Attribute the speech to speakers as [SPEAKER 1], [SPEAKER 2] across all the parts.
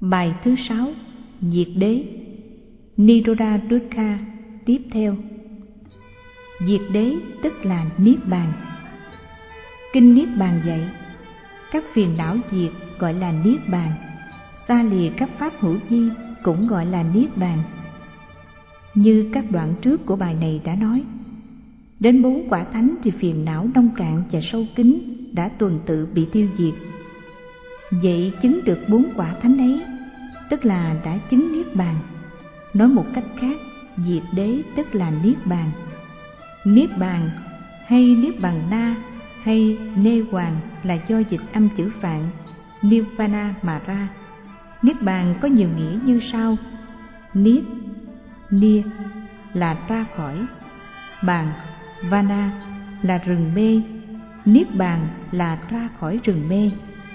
[SPEAKER 1] Bài thứ 6, Diệt đế. Nirodha Dukkha tiếp theo. Diệt đế tức là Niết Bàn. Kinh Niết Bàn dạy, các phiền não diệt gọi là Niết Bàn, xa lìa các pháp hữu vi cũng gọi là Niết Bàn. Như các đoạn trước của bài này đã nói, đến 4 quả thánh thì phiền não nông cạn và sâu kín đã tuần tự bị tiêu diệt. Vậy chứng được 4 quả thánh ấy, tức là đã chứng Niết Bàn. Nói một cách khác, diệt đế tức là Niết Bàn. Niết Bàn hay Niết Bàn Na hay Nê Hoàng là do dịch âm chữ Phạn Nirvana mà ra. Niết Bàn có nhiều nghĩa như sau: Niết, Nia là ra khỏi, Bàn, Vana là rừng mê, Niết Bàn là ra khỏi rừng mê.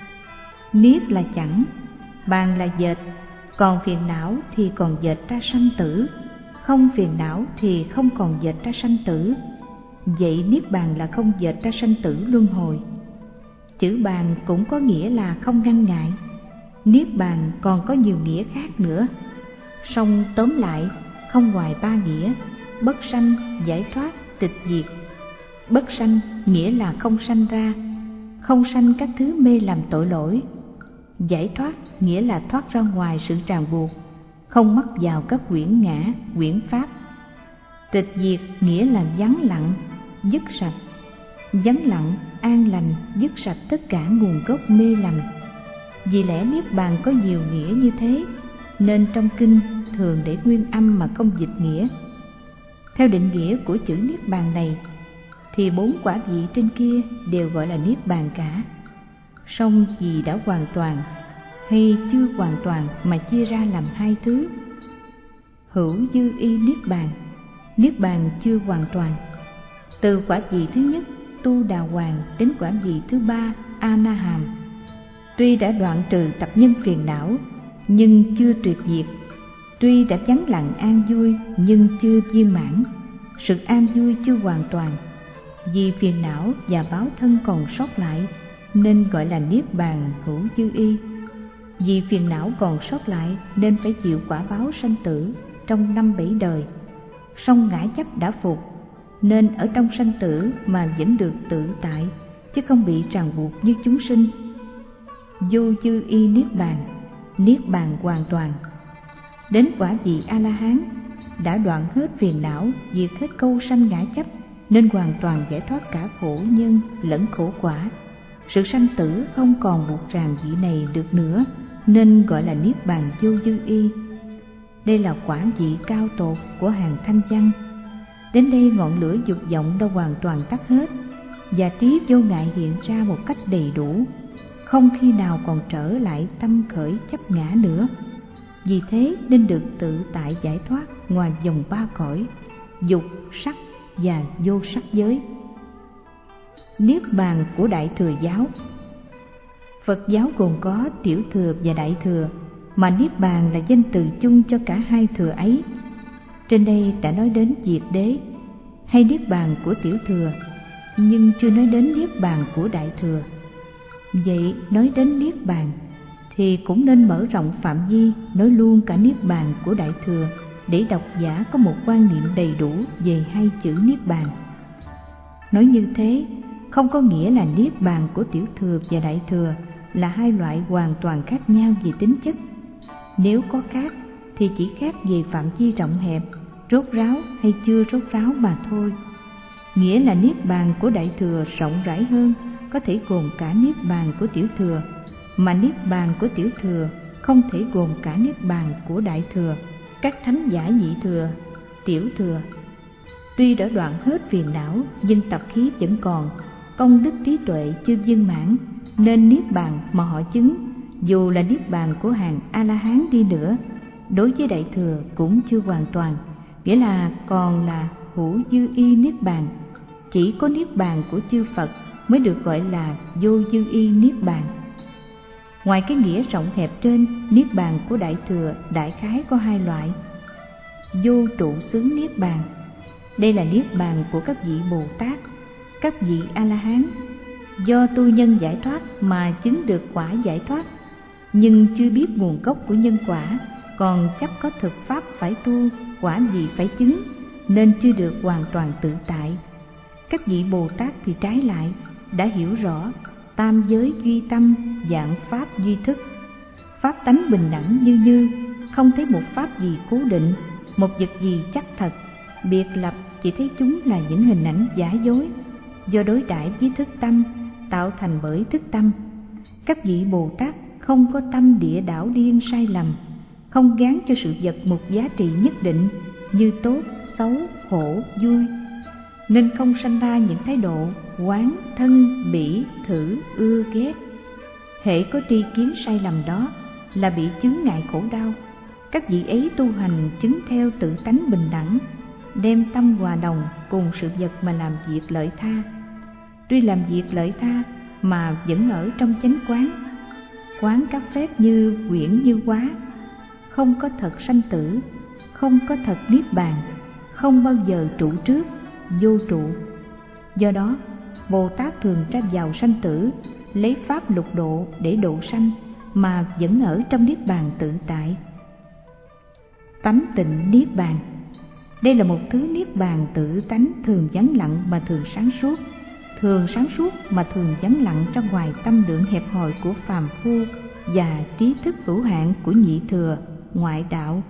[SPEAKER 1] Niết là chẳng, Bàn là dệt, còn phiền não thì còn dệt ra sanh tử, không phiền não thì không còn dệt ra sanh tử. Vậy Niết Bàn là không dệt ra sanh tử luân hồi. Chữ bàn cũng có nghĩa là không ngăn ngại. Niết Bàn còn có nhiều nghĩa khác nữa. Song tóm lại, không ngoài 3 nghĩa: bất sanh, giải thoát, tịch diệt. Bất sanh nghĩa là không sanh ra, không sanh các thứ mê làm tội lỗi. Giải thoát nghĩa là thoát ra ngoài sự ràng buộc, không mắc vào các quyển ngã, quyển pháp. Tịch diệt nghĩa là vắng lặng, dứt sạch. Vắng lặng, an lành, dứt sạch tất cả nguồn gốc mê lầm. Vì lẽ Niết Bàn có nhiều nghĩa như thế, nên trong kinh thường để nguyên âm mà không dịch nghĩa. Theo định nghĩa của chữ Niết Bàn này, thì 4 quả vị trên kia đều gọi là Niết Bàn cả. Song vì đã hoàn toàn hay chưa hoàn toàn mà chia ra làm 2 thứ: hữu dư y Niết Bàn, Niết Bàn chưa hoàn toàn. Từ quả vị thứ nhất Tu Đà Hoàng đến quả vị thứ 3 A Na Hàm, tuy đã đoạn trừ tập nhân phiền não nhưng chưa tuyệt diệt, tuy đã vắng lặng an vui nhưng chưa viên mãn. Sự an vui chưa hoàn toàn, vì phiền não và báo thân còn sót lại nên gọi là Niết Bàn hữu dư y. Vì phiền não còn sót lại nên phải chịu quả báo sanh tử trong 5-7 đời. Song ngã chấp đã phục, nên ở trong sanh tử mà vẫn được tự tại, chứ không bị ràng buộc như chúng sinh. Vô dư y Niết Bàn, Niết Bàn hoàn toàn. Đến quả vị A-la-hán đã đoạn hết phiền não, diệt hết câu sanh ngã chấp, nên hoàn toàn giải thoát cả khổ nhân lẫn khổ quả. Sự sanh tử không còn buộc ràng vị này được nữa, nên gọi là Niết Bàn vô dư y. Đây là quả vị cao tột của hàng thanh văn. Đến đây ngọn lửa dục vọng đã hoàn toàn tắt hết, và trí vô ngại hiện ra một cách đầy đủ, không khi nào còn trở lại tâm khởi chấp ngã nữa. Vì thế nên được tự tại giải thoát ngoài vòng 3 cõi: dục, sắc và vô sắc giới. Niết Bàn của Đại Thừa giáo. Phật giáo gồm có Tiểu Thừa và Đại Thừa, mà Niết Bàn là danh từ chung cho cả 2 thừa ấy. Trên đây đã nói đến diệt đế hay Niết Bàn của Tiểu Thừa, nhưng chưa nói đến Niết Bàn của Đại Thừa. Vậy nói đến Niết Bàn thì cũng nên mở rộng phạm vi, nói luôn cả Niết Bàn của Đại Thừa, để độc giả có một quan niệm đầy đủ về 2 chữ Niết Bàn. Nói như thế không có nghĩa là Niết Bàn của Tiểu Thừa và Đại Thừa là 2 loại hoàn toàn khác nhau về tính chất. Nếu có khác thì chỉ khác về phạm vi rộng hẹp, rốt ráo hay chưa rốt ráo mà thôi. Nghĩa là Niết Bàn của Đại Thừa rộng rãi hơn, có thể gồm cả Niết Bàn của Tiểu Thừa, mà Niết Bàn của Tiểu Thừa không thể gồm cả Niết Bàn của Đại Thừa. Các thánh giả nhị thừa, Tiểu Thừa tuy đã đoạn hết phiền não nhưng tập khí vẫn còn, công đức trí tuệ chưa viên mãn, nên Niết Bàn mà họ chứng, dù là Niết Bàn của hàng A-la-hán đi nữa, đối với Đại Thừa cũng chưa hoàn toàn, nghĩa là còn là hữu dư y Niết Bàn. Chỉ có Niết Bàn của chư Phật mới được gọi là vô dư y Niết Bàn. Ngoài cái nghĩa rộng hẹp trên, Niết Bàn của Đại Thừa đại khái có 2 loại. Vô trụ xứ Niết Bàn, đây là Niết Bàn của các vị Bồ Tát, các vị A-la-hán, do tu nhân giải thoát mà chứng được quả giải thoát. nhưng chưa biết nguồn gốc của nhân quả, còn chấp có thực pháp phải tu, quả gì phải chứng, nên chưa được hoàn toàn tự tại. Các vị Bồ Tát thì trái lại, đã hiểu rõ tam giới duy tâm, vạn pháp duy thức, pháp tánh bình đẳng như như, không thấy một pháp gì cố định, một vật gì chắc thật, biệt lập, chỉ thấy chúng là những hình ảnh giả dối, do đối đãi với thức tâm, tạo thành bởi thức tâm. Các vị Bồ Tát không có tâm địa đảo điên sai lầm, không gán cho sự vật một giá trị nhất định như tốt, xấu, khổ, vui, nên không sanh ra những thái độ oán, thân, bỉ, thử, ưa, ghét. Hễ có tri kiến sai lầm đó là bị chướng ngại khổ đau. Các vị ấy tu hành chứng theo tự tánh bình đẳng, đem tâm hòa đồng cùng sự vật mà làm việc lợi tha. Tuy làm việc lợi tha mà vẫn ở trong chánh quán, quán các phép như quyển như hóa, không có thật sanh tử, không có thật niết bàn, không bao giờ trụ trước, vô trụ. Do đó, Bồ Tát thường ra vào sanh tử, lấy pháp lục độ để độ sanh, mà vẫn ở trong niết bàn tự tại. Tánh tịnh niết bàn. Đây là một thứ niết bàn tự tánh, thường vắng lặng mà thường sáng suốt, thường sáng suốt mà thường vắng lặng ra ngoài tâm lượng hẹp hòi của phàm phu và trí thức hữu hạn của nhị thừa, ngoại đạo.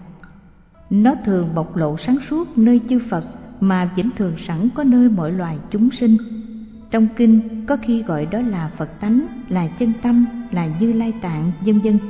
[SPEAKER 1] Nó thường bộc lộ sáng suốt nơi chư Phật, mà vẫn thường sẵn có nơi mọi loài chúng sinh. Trong kinh có khi gọi đó là Phật tánh, là chân tâm, là Như Lai tạng, vân vân.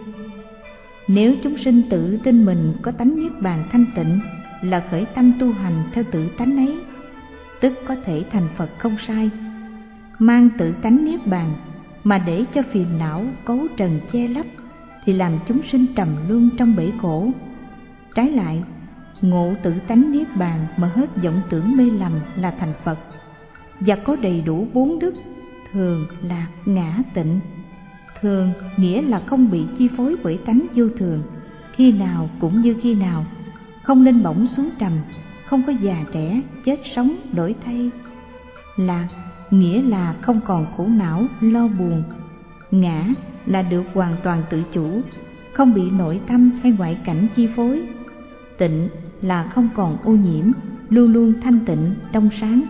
[SPEAKER 1] Nếu chúng sinh tự tin mình có tánh niết bàn thanh tịnh, là khởi tâm tu hành theo tự tánh ấy, tức có thể thành Phật không sai. Mang tự tánh niết bàn mà để cho phiền não cấu trần che lấp, thì làm chúng sinh trầm luân trong bể khổ. Trái lại, ngộ tự tánh niết bàn mà hết vọng tưởng mê lầm là thành Phật, và có đầy đủ bốn đức: thường, lạc, ngã, tịnh. Thường nghĩa là không bị chi phối bởi tánh vô thường, khi nào cũng như khi nào, không lên bổng xuống trầm, không có già trẻ, chết sống, đổi thay. Lạc nghĩa là không còn khổ não, lo buồn. Ngã là được hoàn toàn tự chủ, không bị nội tâm hay ngoại cảnh chi phối. Tịnh là không còn ô nhiễm, luôn luôn thanh tịnh, trong sáng.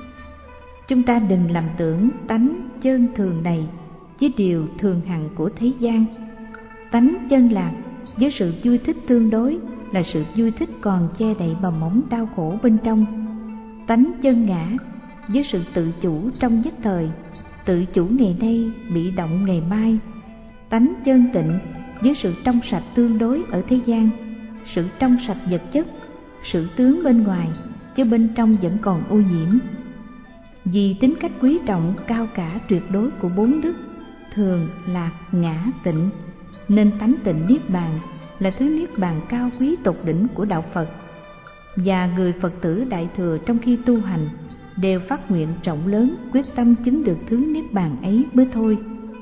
[SPEAKER 1] Chúng ta đừng lầm tưởng tánh chân thường này với điều thường hằng của thế gian. Tánh chân lạc với sự vui thích tương đối là sự vui thích còn che đậy bầm móng đau khổ bên trong. Tánh chân ngã với sự tự chủ trong nhất thời, tự chủ ngày nay bị động ngày mai. Tánh chân tịnh với sự trong sạch tương đối ở thế gian, sự trong sạch vật chất, sự tướng bên ngoài, chứ bên trong vẫn còn ô nhiễm. Vì tính cách quý trọng cao cả tuyệt đối của bốn đức thường, lạc, ngã, tịnh, nên tánh tịnh niết bàn là thứ niết bàn cao quý tột đỉnh của đạo Phật. Và người Phật tử Đại Thừa trong khi tu hành đều phát nguyện rộng lớn, quyết tâm chứng được thứ niết bàn ấy mới thôi.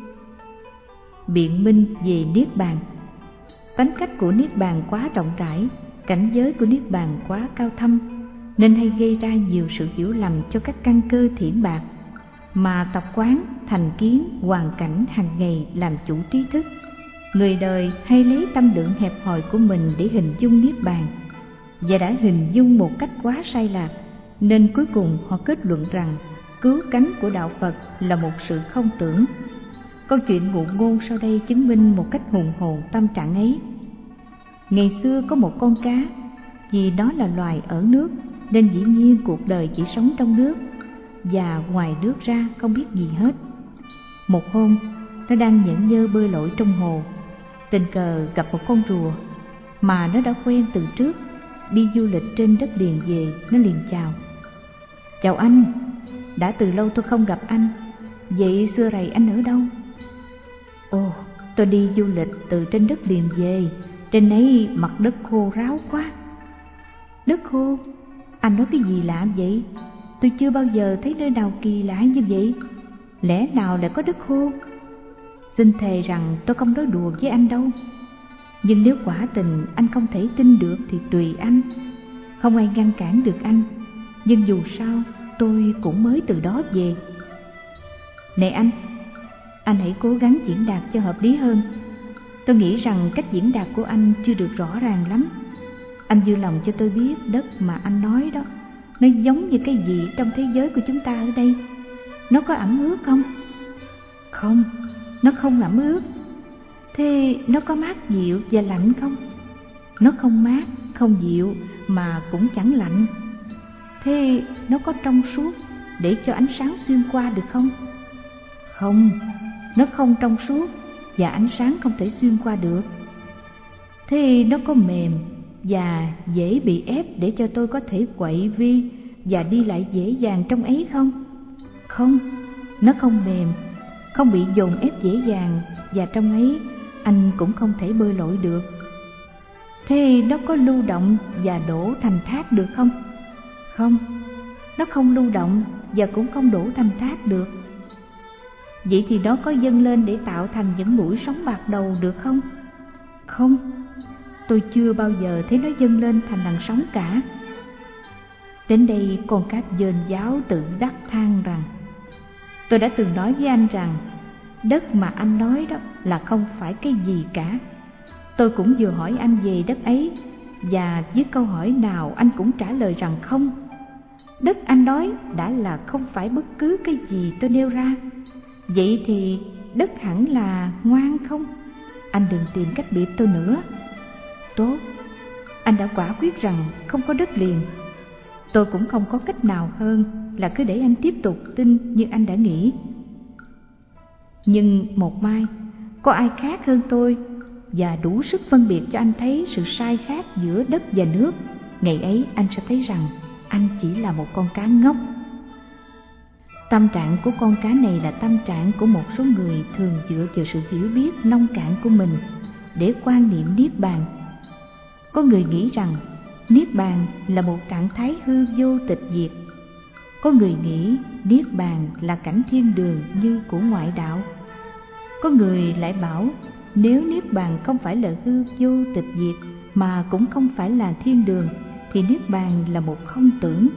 [SPEAKER 1] Biện minh về niết bàn. Tánh cách của niết bàn quá rộng rãi, cảnh giới của niết bàn quá cao thâm, nên hay gây ra nhiều sự hiểu lầm cho các căn cơ thiển bạc, mà tập quán, thành kiến, hoàn cảnh hàng ngày làm chủ trí thức. Người đời hay lấy tâm lượng hẹp hòi của mình để hình dung niết bàn, và đã hình dung một cách quá sai lạc, nên cuối cùng họ kết luận rằng cứu cánh của đạo Phật là một sự không tưởng. Câu chuyện ngụ ngôn sau đây chứng minh một cách hùng hồn tâm trạng ấy. Ngày xưa có một con cá, vì nó là loài ở nước nên dĩ nhiên cuộc đời chỉ sống trong nước, và ngoài nước ra không biết gì hết. Một hôm, nó đang nhởn nhơ bơi lội trong hồ, tình cờ gặp một con rùa mà nó đã quen từ trước. Đi du lịch trên đất liền về, nó liền chào: "Chào anh, đã từ lâu tôi không gặp anh, vậy xưa rày anh ở đâu?" "Ồ, tôi đi du lịch từ trên đất liền về, trên ấy mặt đất khô ráo quá." "Đất khô? Anh nói cái gì lạ vậy? Tôi chưa bao giờ thấy nơi nào kỳ lạ như vậy. Lẽ nào lại có đất khô?" "Xin thề rằng tôi không nói đùa với anh đâu. Nhưng nếu quả tình anh không thể tin được thì tùy anh, không ai ngăn cản được anh. Nhưng dù sao tôi cũng mới từ đó về." "Này anh hãy cố gắng diễn đạt cho hợp lý hơn." Tôi nghĩ rằng cách diễn đạt của anh chưa được rõ ràng lắm. Anh vui lòng cho tôi biết đất mà anh nói đó, nó giống như cái gì trong thế giới của chúng ta ở đây? Nó có ẩm ướt không? Không, nó không ẩm ướt. Thế nó có mát dịu và lạnh không? Nó không mát, không dịu mà cũng chẳng lạnh. Thế nó có trong suốt để cho ánh sáng xuyên qua được không? Không, nó không trong suốt và ánh sáng không thể xuyên qua được. Thế nó có mềm và dễ bị ép để cho tôi có thể quậy vi và đi lại dễ dàng trong ấy không? Không, nó không mềm, không bị dồn ép dễ dàng, và trong ấy anh cũng không thể bơi lội được. Thế nó có lưu động và đổ thành thác được không? Không, nó không lưu động và cũng không đổ thành thác được. Vậy thì nó có dâng lên để tạo thành những mũi sóng bạc đầu được không? Không, tôi chưa bao giờ thấy nó dâng lên thành làn sóng cả. Đến đây con cá dên giáo tự đắc than rằng: tôi đã từng nói với anh rằng đất mà anh nói đó là không phải cái gì cả. Tôi cũng vừa hỏi anh về đất ấy, và với câu hỏi nào anh cũng trả lời rằng không. Đất anh nói đã là không phải bất cứ cái gì tôi nêu ra. Vậy thì đất hẳn là ngoan không? Anh đừng tìm cách bịp tôi nữa. Tốt, anh đã quả quyết rằng không có đất liền. Tôi cũng không có cách nào hơn là cứ để anh tiếp tục tin như anh đã nghĩ. Nhưng một mai, có ai khác hơn tôi và đủ sức phân biệt cho anh thấy sự sai khác giữa đất và nước. Ngày ấy anh sẽ thấy rằng anh chỉ là một con cá ngốc. Tâm trạng của con cá này là tâm trạng của một số người thường dựa vào sự hiểu biết nông cạn của mình để quan niệm niết bàn. Có người nghĩ rằng niết bàn là một trạng thái hư vô tịch diệt. Có người nghĩ niết bàn là cảnh thiên đường như của ngoại đạo. Có người lại bảo nếu niết bàn không phải là hư vô tịch diệt mà cũng không phải là thiên đường thì niết bàn là một không tưởng.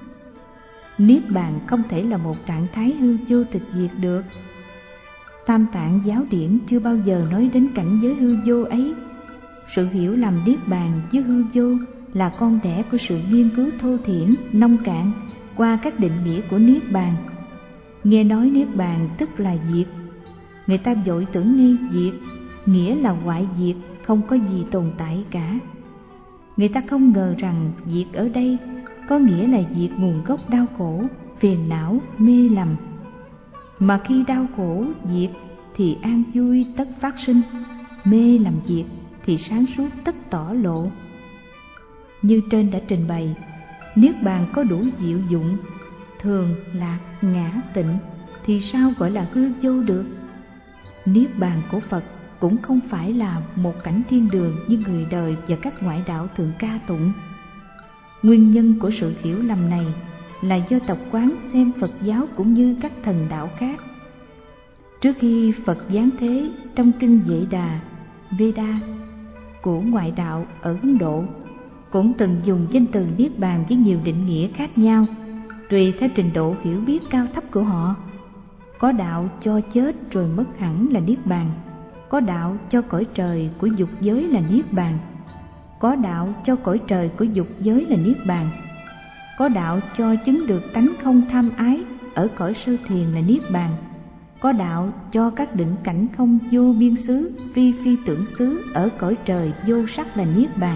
[SPEAKER 1] Niết bàn không thể là một trạng thái hư vô tịch diệt được. Tam Tạng giáo điển chưa bao giờ nói đến cảnh giới hư vô ấy. Sự hiểu lầm niết bàn với hư vô là con đẻ của sự nghiên cứu thô thiển, nông cạn qua các định nghĩa của niết bàn. Nghe nói niết bàn tức là diệt, người ta vội tưởng ngay diệt nghĩa là hoại diệt, không có gì tồn tại cả. Người ta không ngờ rằng diệt ở đây có nghĩa là diệt nguồn gốc đau khổ, phiền não, mê lầm. Mà khi đau khổ diệt thì an vui tất phát sinh, mê lầm diệt thì sáng suốt tất tỏ lộ. Như trên đã trình bày, niết bàn có đủ diệu dụng, thường, lạc, ngã, tịnh thì sao gọi là hư vô được? Niết bàn của Phật cũng không phải là một cảnh thiên đường như người đời và các ngoại đạo thường ca tụng. Nguyên nhân của sự hiểu lầm này là do tập quán xem Phật giáo cũng như các thần đạo khác. Trước khi Phật giáng thế trong kinh Vệ Đà, Veda của ngoại đạo ở Ấn Độ cũng từng dùng danh từ niết bàn với nhiều định nghĩa khác nhau, tùy theo trình độ hiểu biết cao thấp của họ. Có đạo cho chết rồi mất hẳn là niết bàn, có đạo cho cõi trời của dục giới là niết bàn, có đạo cho cõi trời của dục giới là niết bàn, có đạo cho chứng được tánh không tham ái ở cõi sơ thiền là niết bàn, có đạo cho các định cảnh không vô biên xứ, phi phi tưởng xứ ở cõi trời vô sắc là niết bàn.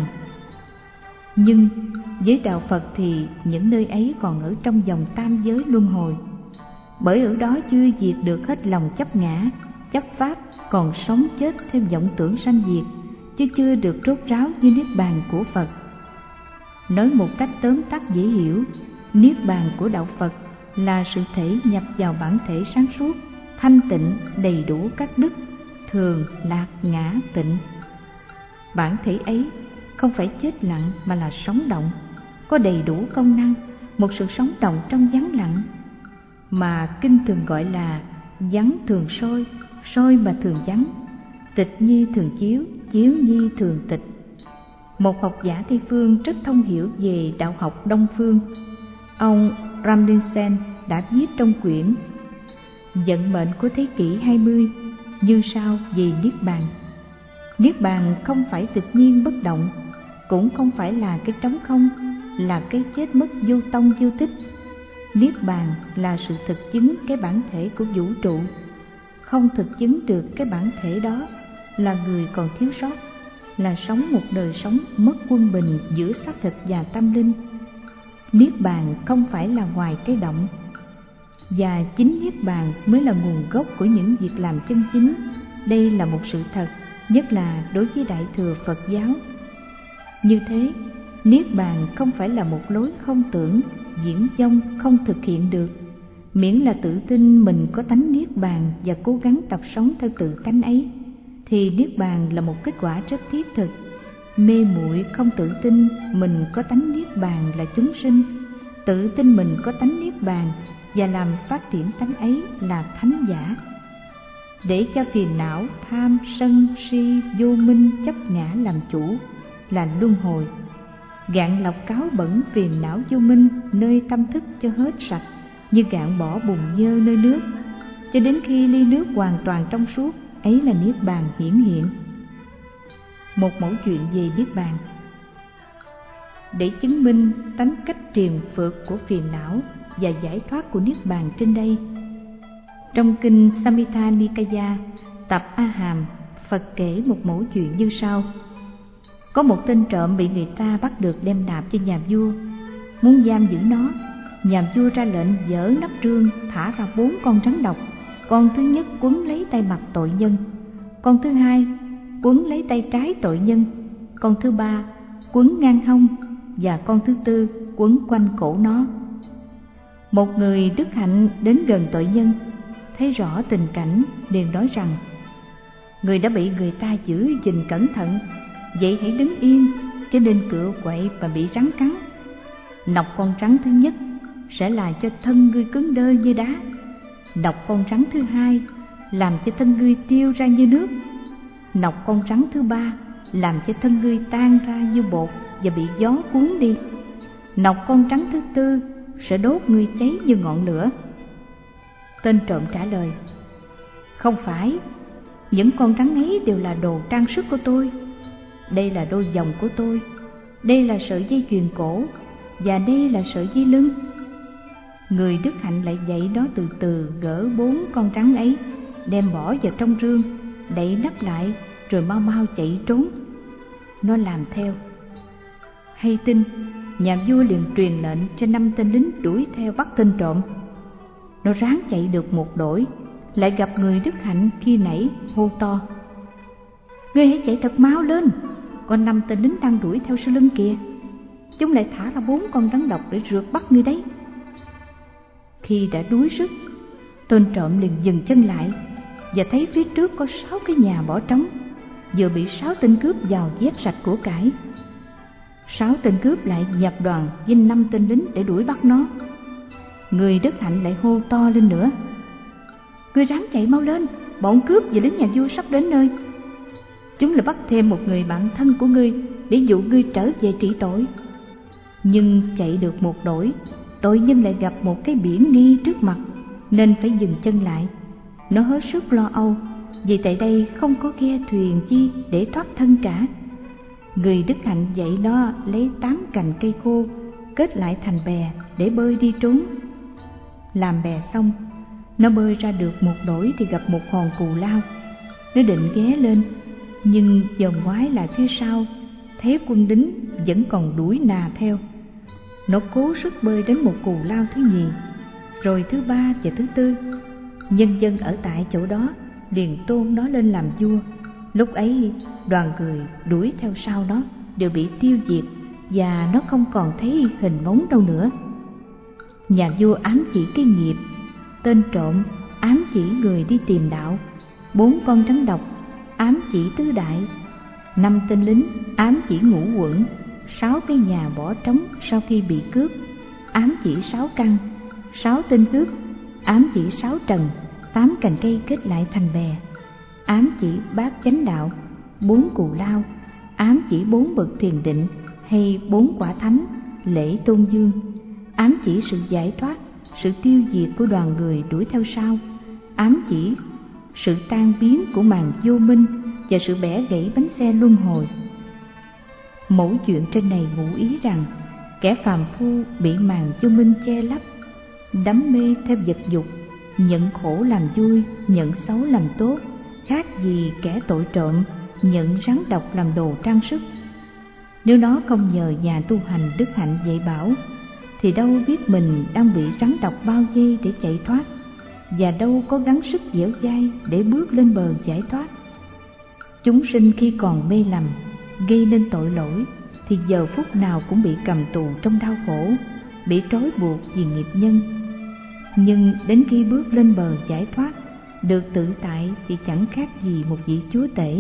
[SPEAKER 1] Nhưng với đạo Phật thì những nơi ấy còn ở trong vòng tam giới luân hồi, bởi ở đó chưa diệt được hết lòng chấp ngã, chấp pháp, còn sống chết theo vọng tưởng sanh diệt, chứ chưa được rốt ráo như niết bàn của Phật. Nói một cách tóm tắt dễ hiểu, niết bàn của đạo Phật là sự thể nhập vào bản thể sáng suốt, thanh tịnh, đầy đủ các đức, thường, lạc, ngã, tịnh. Bản thể ấy không phải chết lặng mà là sống động, có đầy đủ công năng, một sự sống động trong vắng lặng, mà kinh thường gọi là vắng thường soi, soi mà thường vắng, tịch nhi thường chiếu, chiếu nhi thường tịch. Một học giả Tây phương rất thông hiểu về đạo học Đông phương, ông Ramlinsen đã viết trong quyển Vận mệnh của thế kỷ 20 như sau về niết bàn. Niết bàn không phải tự nhiên bất động, cũng không phải là cái trống không, là cái chết mất vô tông vô tích. Niết bàn là sự thực chứng cái bản thể của vũ trụ. Không thực chứng được cái bản thể đó là người còn thiếu sót, là sống một đời sống mất quân bình giữa xác thịt và tâm linh. Niết bàn không phải là ngoài cái động, và chính Niết bàn mới là nguồn gốc của những việc làm chân chính. Đây là một sự thật, nhất là đối với Đại thừa Phật giáo. Như thế, Niết bàn không phải là một lối không tưởng, diễn vong không thực hiện được. Miễn là tự tin mình có tánh Niết bàn và cố gắng tập sống theo tự tánh ấy, thì Niết bàn là một kết quả rất thiết thực. Mê muội không tự tin mình có tánh Niết bàn là chúng sinh, tự tin mình có tánh Niết bàn và làm phát triển tánh ấy là thánh giả. Để cho phiền não, tham, sân, si, vô minh, chấp ngã làm chủ là luân hồi. Gạn lọc cáo bẩn phiền não vô minh nơi tâm thức cho hết sạch, như gạn bỏ bùn nhơ nơi nước, cho đến khi ly nước hoàn toàn trong suốt, ấy là Niết bàn hiển hiện. Một mẫu chuyện về Niết bàn. Để chứng minh tánh cách triền phượt của phiền não và giải thoát của Niết bàn trên đây, trong kinh Samhita Nikaya tập A Hàm, Phật kể một mẫu chuyện như sau. Có một tên trộm bị người ta bắt được đem nạp cho nhà vua. Muốn giam giữ nó, nhà vua ra lệnh dỡ nắp rương thả ra 4 con rắn độc. Con thứ nhất quấn lấy tay mặt tội nhân, con thứ hai quấn lấy tay trái tội nhân, con thứ ba quấn ngang hông, và con thứ tư quấn quanh cổ nó. Một người đức hạnh đến gần tội nhân, thấy rõ tình cảnh, liền nói rằng: người đã bị người ta giữ gìn cẩn thận, vậy hãy đứng yên, chứ nên cựa quậy và bị rắn cắn. Nọc con rắn thứ nhất sẽ làm cho thân ngươi cứng đơ như đá, nọc con rắn thứ hai làm cho thân ngươi tiêu ra như nước, nọc con rắn thứ ba làm cho thân ngươi tan ra như bột và bị gió cuốn đi, nọc con rắn thứ tư sẽ đốt ngươi cháy như ngọn lửa. Tên trộm trả lời: không phải, những con rắn ấy đều là đồ trang sức của tôi. Đây là đôi vòng của tôi, đây là sợi dây chuyền cổ, và đây là sợi dây lưng. Người đức hạnh lại dạy nó từ từ gỡ 4 con rắn ấy, đem bỏ vào trong rương, đậy nắp lại, rồi mau mau chạy trốn. Nó làm theo. Hay tin, nhà vua liền truyền lệnh cho 5 tên lính đuổi theo bắt tên trộm. Nó ráng chạy được một đỗi, lại gặp người đức hạnh khi nãy, hô to: ngươi hãy chạy thật mau lên, có 5 tên lính đang đuổi theo sau lưng kìa. Chúng lại thả ra 4 con rắn độc để rượt bắt ngươi đấy. Khi đã đuối sức, tên trộm liền dừng chân lại và thấy phía trước có 6 cái nhà bỏ trống, vừa bị 6 tên cướp vào vét sạch của cải. 6 tên cướp lại nhập đoàn với 5 tên lính để đuổi bắt nó. Người đức hạnh lại hô to lên nữa: ngươi ráng chạy mau lên, bọn cướp và lính nhà vua sắp đến nơi. Chúng lại bắt thêm một người bạn thân của ngươi để dụ ngươi trở về trị tội. Nhưng chạy được một đỗi, tội nhân lại gặp một cái biển nghi trước mặt, nên phải dừng chân lại. Nó hết sức lo âu, vì tại đây không có ghe thuyền chi để thoát thân cả. Người đức hạnh dạy nó lấy 8 cành cây khô kết lại thành bè để bơi đi trốn. Làm bè xong, nó bơi ra được một đỗi thì gặp một hòn cù lao. Nó định ghé lên, nhưng vòng ngoái lại phía sau, thấy quân lính vẫn còn đuổi nà theo. Nó cố sức bơi đến một cù lao thứ nhì, rồi thứ ba và thứ tư. Nhân dân ở tại chỗ đó liền tôn nó lên làm vua. Lúc ấy đoàn người đuổi theo sau nó đều bị tiêu diệt, và nó không còn thấy hình bóng đâu nữa. Nhà vua ám chỉ cái nghiệp, tên trộm ám chỉ người đi tìm đạo, 4 con rắn độc ám chỉ tứ đại, 5 tên lính ám chỉ ngũ quẩn, 6 cái nhà bỏ trống sau khi bị cướp ám chỉ 6 căn, 6 tên cướp ám chỉ 6 trần, 8 cành cây kết lại thành bè ám chỉ bát chánh đạo, 4 cù lao ám chỉ 4 bậc thiền định hay 4 quả thánh lễ tôn dương, ám chỉ sự giải thoát, sự tiêu diệt của đoàn người đuổi theo sau, ám chỉ sự tan biến của màn vô minh và sự bẻ gãy bánh xe luân hồi. Mẫu chuyện trên này ngụ ý rằng kẻ phàm phu bị màn vô minh che lấp, đắm mê theo vật dục, nhận khổ làm vui, nhận xấu làm tốt, khác gì kẻ tội trộm nhận rắn độc làm đồ trang sức. Nếu nó không nhờ nhà tu hành đức hạnh dạy bảo, thì đâu biết mình đang bị rắn độc bao vây để chạy thoát, và đâu có gắng sức dẻo dai để bước lên bờ giải thoát. Chúng sinh khi còn mê lầm, gây nên tội lỗi, thì giờ phút nào cũng bị cầm tù trong đau khổ, bị trói buộc vì nghiệp nhân. Nhưng đến khi bước lên bờ giải thoát, được tự tại, thì chẳng khác gì một vị chúa tể.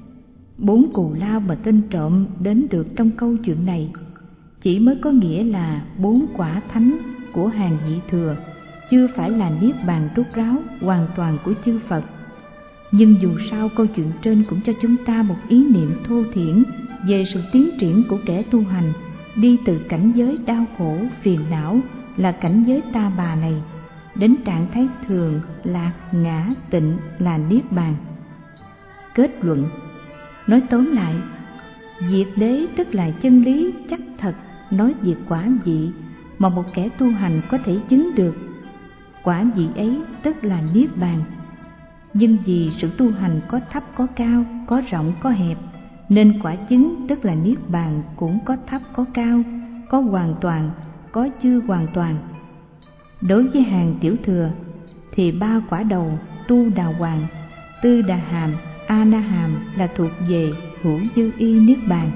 [SPEAKER 1] 4 cù lao mà tên trộm đến được trong câu chuyện này chỉ mới có nghĩa là 4 quả thánh của hàng vị thừa, chưa phải là niết bàn rốt ráo hoàn toàn của chư Phật. Nhưng dù sao câu chuyện trên cũng cho chúng ta một ý niệm thô thiển về sự tiến triển của kẻ tu hành đi từ cảnh giới đau khổ, phiền não là cảnh giới ta bà này, đến trạng thái thường, lạc, ngã, tịnh là niết bàn. Kết luận, nói tóm lại, diệt đế tức là chân lý chắc thật nói về quả vị mà một kẻ tu hành có thể chứng được. Quả vị ấy tức là niết bàn. Nhưng vì sự tu hành có thấp có cao, có rộng có hẹp, nên quả chứng tức là niết bàn cũng có thấp có cao, có hoàn toàn, có chưa hoàn toàn. Đối với hàng tiểu thừa thì 3 quả đầu tu đà hoàng, tư đà hàm, a na hàm là thuộc về hữu dư y niết bàn.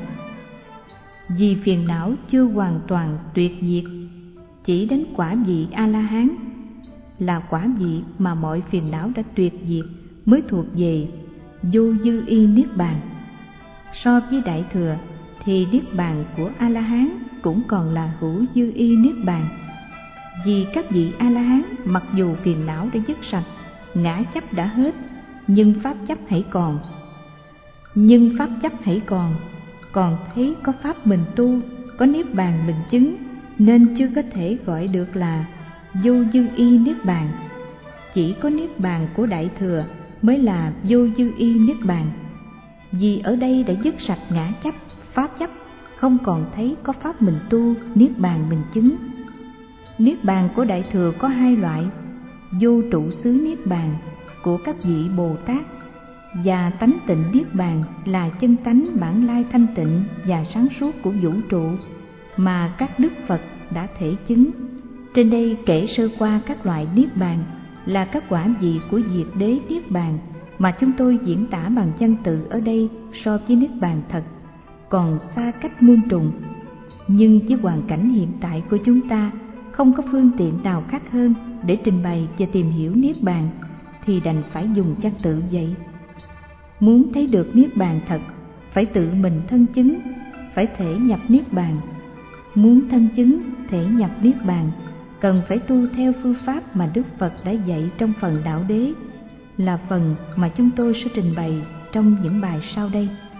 [SPEAKER 1] Vì phiền não chưa hoàn toàn tuyệt diệt, chỉ đến quả vị a la hán là quả vị mà mọi phiền não đã tuyệt diệt mới thuộc về vô dư y niết bàn. So với đại thừa thì niết bàn của a la hán cũng còn là hữu dư y niết bàn. Vì các vị a la hán mặc dù phiền não đã dứt sạch, ngã chấp đã hết, nhưng pháp chấp hãy còn. Nhưng pháp chấp hãy còn thấy có pháp mình tu, có niết bàn mình chứng, nên chưa có thể gọi được là vô dư y niết bàn. Chỉ có niết bàn của đại thừa mới là vô dư y niết bàn. Vì ở đây đã dứt sạch ngã chấp, pháp chấp, không còn thấy có pháp mình tu, niết bàn mình chứng. Niết bàn của đại thừa có 2 loại: vô trụ xứ niết bàn của các vị Bồ Tát, và tánh tịnh niết bàn là chân tánh bản lai thanh tịnh và sáng suốt của vũ trụ mà các đức Phật đã thể chứng. Trên đây kể sơ qua các loại niết bàn là các quả vị của diệt đế niết bàn mà chúng tôi diễn tả bằng văn tự ở đây so với niết bàn thật còn xa cách muôn trùng. Nhưng với hoàn cảnh hiện tại của chúng ta không có phương tiện nào khác hơn để trình bày và tìm hiểu niết bàn, thì đành phải dùng văn tự vậy. Muốn thấy được niết bàn thật, phải tự mình thân chứng, phải thể nhập niết bàn. Muốn thân chứng, thể nhập niết bàn, cần phải tu theo phương pháp mà Đức Phật đã dạy trong phần Đạo Đế, là phần mà chúng tôi sẽ trình bày trong những bài sau đây.